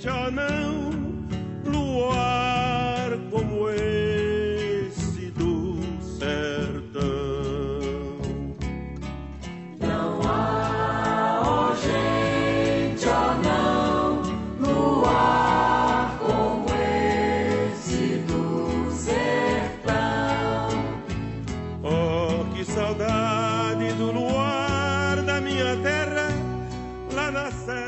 gente, oh não, luar como esse do sertão. Não há, oh gente, oh não, luar como esse do sertão. Oh, que saudade do luar da minha terra, lá na serra